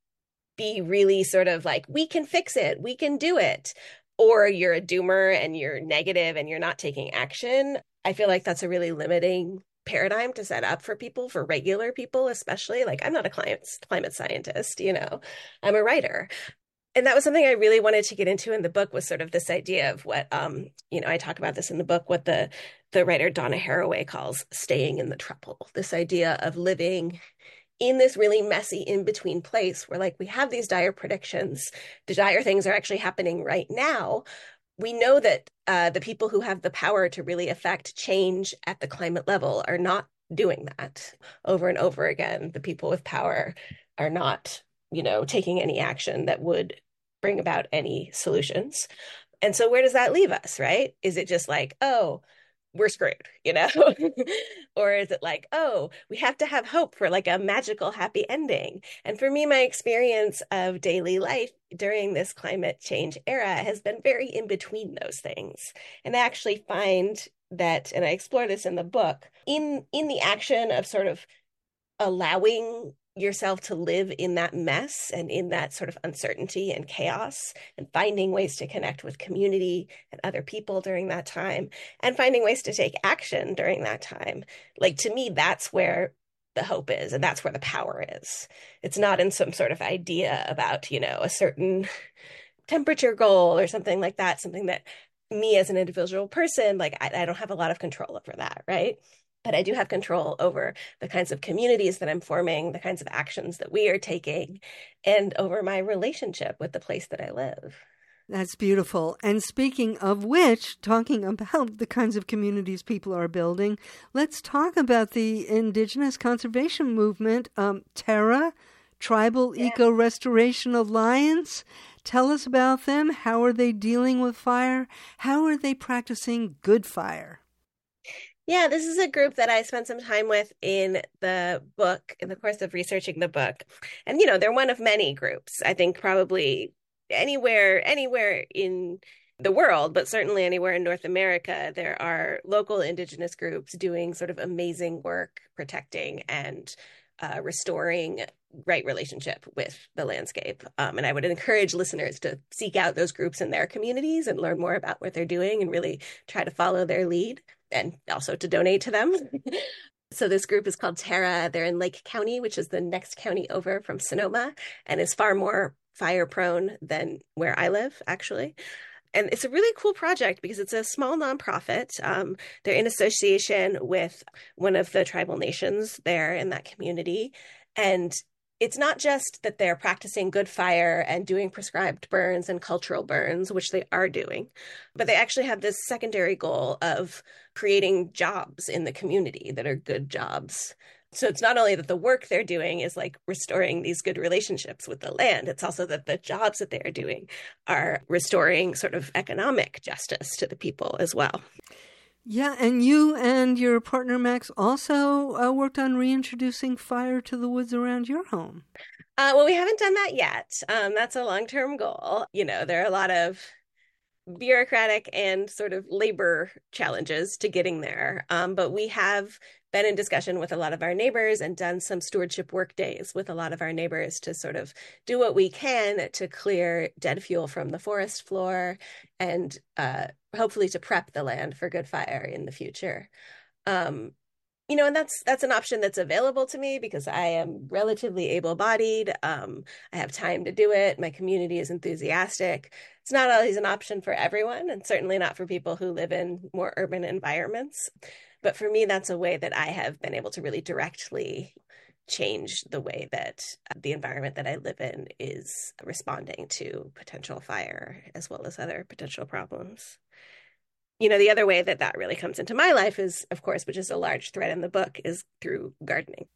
be really sort of like, we can fix it, we can do it, or you're a doomer and you're negative and you're not taking action. I feel like that's a really limiting paradigm to set up for people, for regular people, especially. Like, I'm not a climate, climate scientist, you know, I'm a writer. And that was something I really wanted to get into in the book, was sort of this idea of what, um, you know, I talk about this in the book, what the, the writer Donna Haraway calls staying in the trouble, this idea of living in this really messy in-between place where like we have these dire predictions, the dire things are actually happening right now, we know that uh, the people who have the power to really affect change at the climate level are not doing that over and over again. The people with power are not, you know, taking any action that would bring about any solutions. And so where does that leave us, right? Is it just like, oh, we're screwed, you know? Or is it like, oh, we have to have hope for like a magical happy ending? And for me, my experience of daily life during this climate change era has been very in between those things. And I actually find that, and I explore this in the book, in in the action of sort of allowing yourself to live in that mess and in that sort of uncertainty and chaos, and finding ways to connect with community and other people during that time, and finding ways to take action during that time. Like, to me, that's where the hope is, and that's where the power is. It's not in some sort of idea about, you know, a certain temperature goal or something like that, something that me as an individual person, like I, I don't have a lot of control over that, right? But I do have control over the kinds of communities that I'm forming, the kinds of actions that we are taking, and over my relationship with the place that I live. That's beautiful. And speaking of which, talking about the kinds of communities people are building, let's talk about the Indigenous Conservation Movement, um, Terra, Tribal yeah. Eco Restoration Alliance. Tell us about them. How are they dealing with fire? How are they practicing good fire? Yeah, this is a group that I spent some time with in the book, in the course of researching the book. And, you know, they're one of many groups. I think probably anywhere, anywhere in the world, but certainly anywhere in North America, there are local Indigenous groups doing sort of amazing work protecting and uh, restoring right relationship with the landscape. Um, and I would encourage listeners to seek out those groups in their communities and learn more about what they're doing and really try to follow their lead, and also to donate to them. So this group is called Terra. They're in Lake County, which is the next county over from Sonoma, and is far more fire prone than where I live, actually. And it's a really cool project because it's a small nonprofit. Um, they're in association with one of the tribal nations there in that community. And it's not just that they're practicing good fire and doing prescribed burns and cultural burns, which they are doing, but they actually have this secondary goal of creating jobs in the community that are good jobs. So it's not only that the work they're doing is like restoring these good relationships with the land, it's also that the jobs that they are doing are restoring sort of economic justice to the people as well. Yeah, and you and your partner Max also uh, worked on reintroducing fire to the woods around your home. Uh, well, we haven't done that yet. Um, that's a long-term goal. You know, there are a lot of bureaucratic and sort of labor challenges to getting there. Um, but we have been in discussion with a lot of our neighbors and done some stewardship work days with a lot of our neighbors to sort of do what we can to clear dead fuel from the forest floor and uh, hopefully to prep the land for good fire in the future. Um, You know, and that's that's an option that's available to me because I am relatively able-bodied. Um, I have time to do it. My community is enthusiastic. It's not always an option for everyone, and certainly not for people who live in more urban environments. But for me, that's a way that I have been able to really directly change the way that the environment that I live in is responding to potential fire as well as other potential problems. You know, the other way that that really comes into my life is, of course, which is a large thread in the book, is through gardening.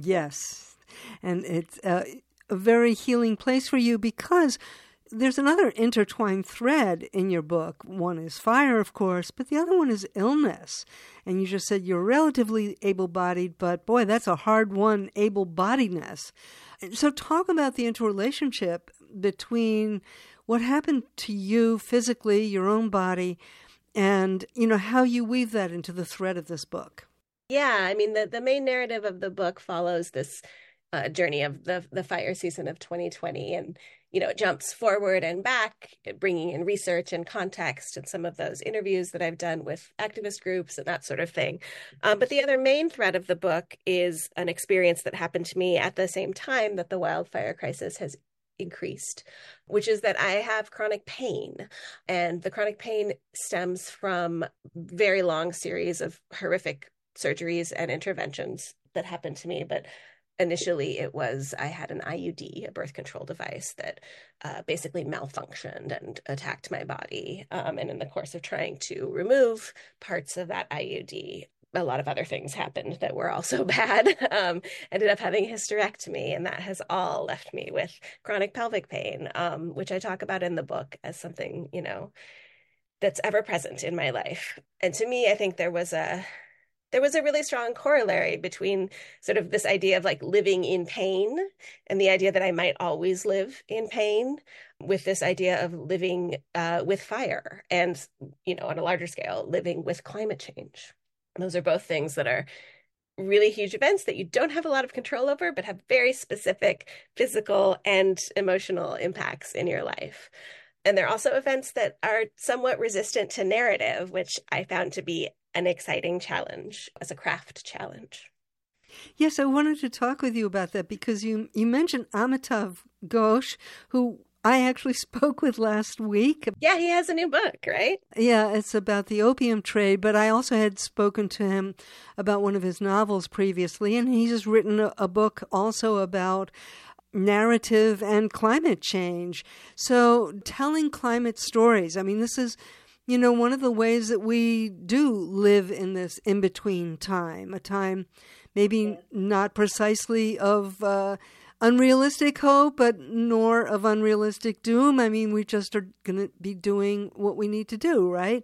Yes. And it's uh, a very healing place for you because there's another intertwined thread in your book. One is fire, of course, but the other one is illness. And you just said you're relatively able-bodied, but boy, that's a hard one, able-bodiedness. So talk about the interrelationship between what happened to you physically, your own body, and, you know, how you weave that into the thread of this book. Yeah, I mean, the, the main narrative of the book follows this uh, journey of the the fire season of twenty twenty. And, you know, it jumps forward and back, bringing in research and context and some of those interviews that I've done with activist groups and that sort of thing. Um, but the other main thread of the book is an experience that happened to me at the same time that the wildfire crisis has increased, which is that I have chronic pain. And the chronic pain stems from very long series of horrific surgeries and interventions that happened to me. But initially it was I had an I U D, a birth control device that uh, basically malfunctioned and attacked my body. Um, and in the course of trying to remove parts of that I U D, a lot of other things happened that were also bad. Um, ended up having a hysterectomy, and that has all left me with chronic pelvic pain, um, which I talk about in the book as something, you know, that's ever present in my life. And to me, I think there was a there was a really strong corollary between sort of this idea of like living in pain and the idea that I might always live in pain with this idea of living uh, with fire and, you know, on a larger scale, living with climate change. And those are both things that are really huge events that you don't have a lot of control over, but have very specific physical and emotional impacts in your life. And they're also events that are somewhat resistant to narrative, which I found to be an exciting challenge as a craft challenge. Yes, I wanted to talk with you about that because you, you mentioned Amitav Ghosh, who I actually spoke with last week. Yeah, he has a new book, right? Yeah, it's about the opium trade, but I also had spoken to him about one of his novels previously, and he's just written a, a book also about narrative and climate change. So telling climate stories, I mean, this is, you know, one of the ways that we do live in this in-between time, a time maybe not precisely of uh, unrealistic hope, but nor of unrealistic doom. I mean, we just are going to be doing what we need to do, right?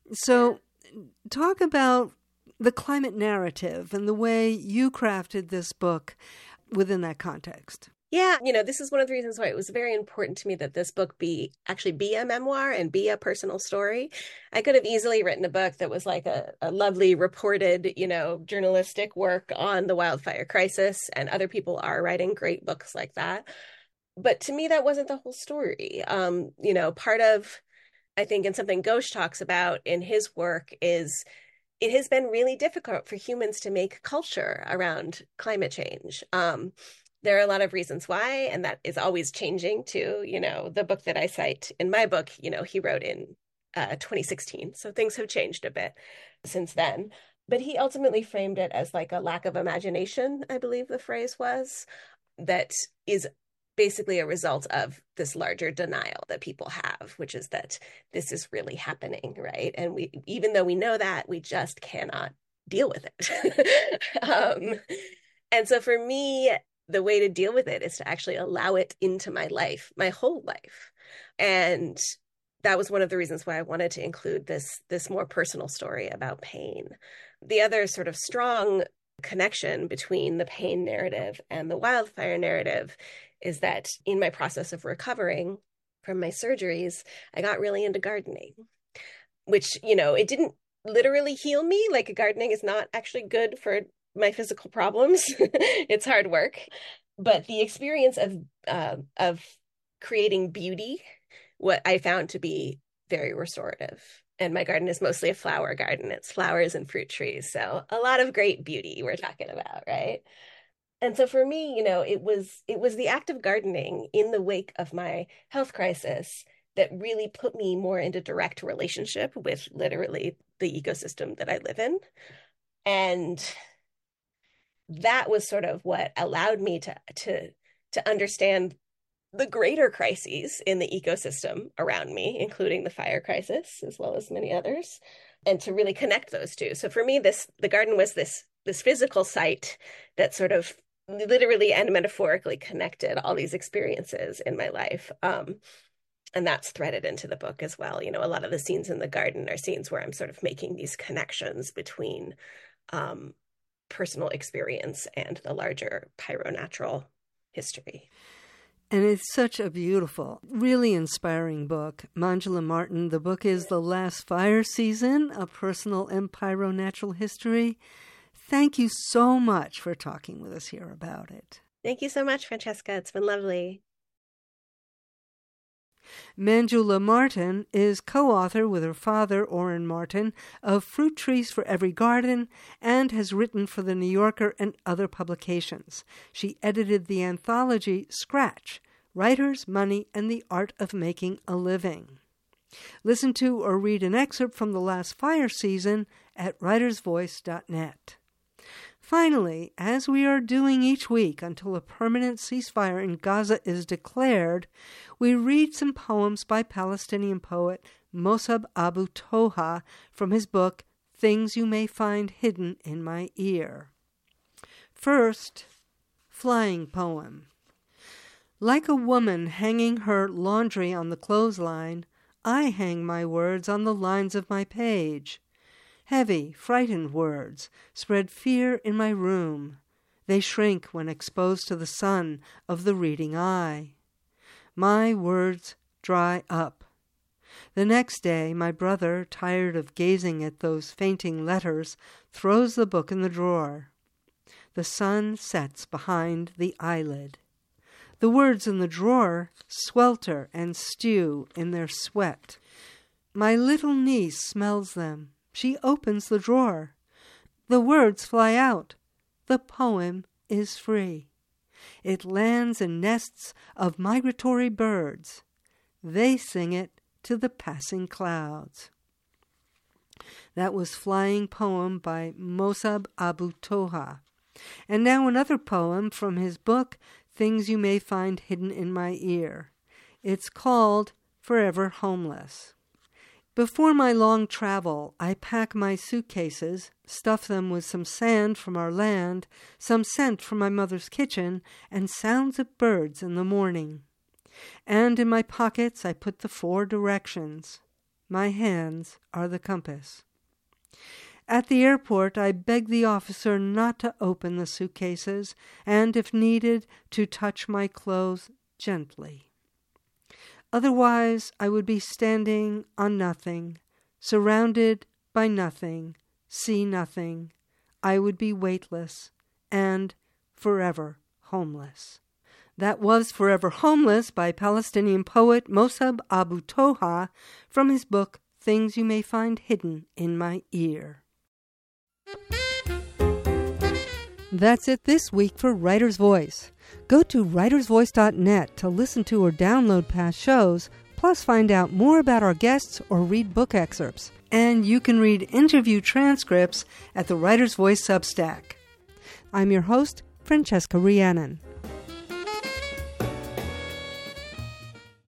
So talk about the climate narrative and the way you crafted this book within that context. Yeah, you know, this is one of the reasons why it was very important to me that this book be actually be a memoir and be a personal story. I could have easily written a book that was like a, a lovely reported, you know, journalistic work on the wildfire crisis, and other people are writing great books like that. But to me, that wasn't the whole story. Um, you know, part of, I think, and something Ghosh talks about in his work is it has been really difficult for humans to make culture around climate change. Um, There are a lot of reasons why, and that is always changing too. You know, the book that I cite in my book, you know, he wrote in uh, twenty sixteen. So things have changed a bit since then. But he ultimately framed it as like a lack of imagination, I believe the phrase was, that is basically a result of this larger denial that people have, which is that this is really happening, right? And we, even though we know that, we just cannot deal with it. um, and so for me, the way to deal with it is to actually allow it into my life, my whole life. And that was one of the reasons why I wanted to include this, this more personal story about pain. The other sort of strong connection between the pain narrative and the wildfire narrative is that in my process of recovering from my surgeries, I got really into gardening, which, you know, it didn't literally heal me. Like, gardening is not actually good for my physical problems. It's hard work. But the experience of uh, of creating beauty, what I found to be very restorative. And my garden is mostly a flower garden. It's flowers and fruit trees. So a lot of great beauty we're talking about, right? And so for me, you know, it was it was the act of gardening in the wake of my health crisis that really put me more into direct relationship with literally the ecosystem that I live in. And that was sort of what allowed me to to to understand the greater crises in the ecosystem around me, including the fire crisis, as well as many others, and to really connect those two. So for me, this the garden was this this physical site that sort of literally and metaphorically connected all these experiences in my life. Um, and that's threaded into the book as well. You know, a lot of the scenes in the garden are scenes where I'm sort of making these connections between um, personal experience and the larger pyronatural history. And it's such a beautiful, really inspiring book. Manjula Martin, the book is The Last Fire Season, A Personal and Pyronatural History. Thank you so much for talking with us here about it. Thank you so much, Francesca. It's been lovely. Manjula Martin is co-author with her father, Orrin Martin, of Fruit Trees for Every Garden, and has written for The New Yorker and other publications. She edited the anthology Scratch, Writers, Money, and the Art of Making a Living. Listen to or read an excerpt from The Last Fire Season at writers voice dot net. Finally, as we are doing each week until a permanent ceasefire in Gaza is declared, we read some poems by Palestinian poet Mossab Abu Toha from his book, Things You May Find Hidden in My Ear. First, Flying Poem. Like a woman hanging her laundry on the clothesline, I hang my words on the lines of my page. Heavy, frightened words spread fear in my room. They shrink when exposed to the sun of the reading eye. My words dry up. The next day, my brother, tired of gazing at those fainting letters, throws the book in the drawer. The sun sets behind the eyelid. The words in the drawer swelter and stew in their sweat. My little niece smells them. She opens the drawer. The words fly out. The poem is free. It lands in nests of migratory birds. They sing it to the passing clouds. That was Flying Poem by Mossab Abu Toha. And now another poem from his book, Things You May Find Hidden in My Ear. It's called Forever Homeless. Before my long travel, I pack my suitcases, stuff them with some sand from our land, some scent from my mother's kitchen, and sounds of birds in the morning. And in my pockets I put the four directions. My hands are the compass. At the airport, I beg the officer not to open the suitcases, and, if needed, to touch my clothes gently. Otherwise, I would be standing on nothing, surrounded by nothing, see nothing. I would be weightless and forever homeless. That was Forever Homeless by Palestinian poet Mossab Abu Toha from his book, Things You May Find Hidden in My Ear. That's it this week for Writer's Voice. Go to writers voice dot net to listen to or download past shows, plus find out more about our guests or read book excerpts. And you can read interview transcripts at the Writer's Voice Substack. I'm your host, Francesca Rhiannon.